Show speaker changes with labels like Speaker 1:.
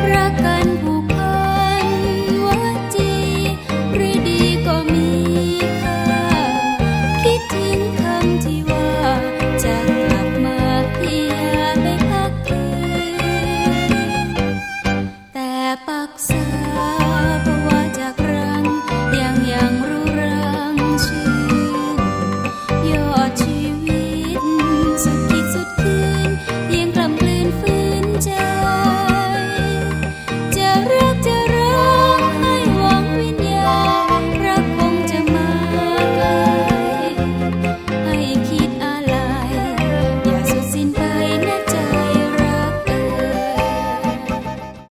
Speaker 1: รักกันผูกพันวจีหรือดีก็มีค่าคิดถึงคำที่ว่าจะกลับมาพี่อย่าไปพักคืนแต่ปักษา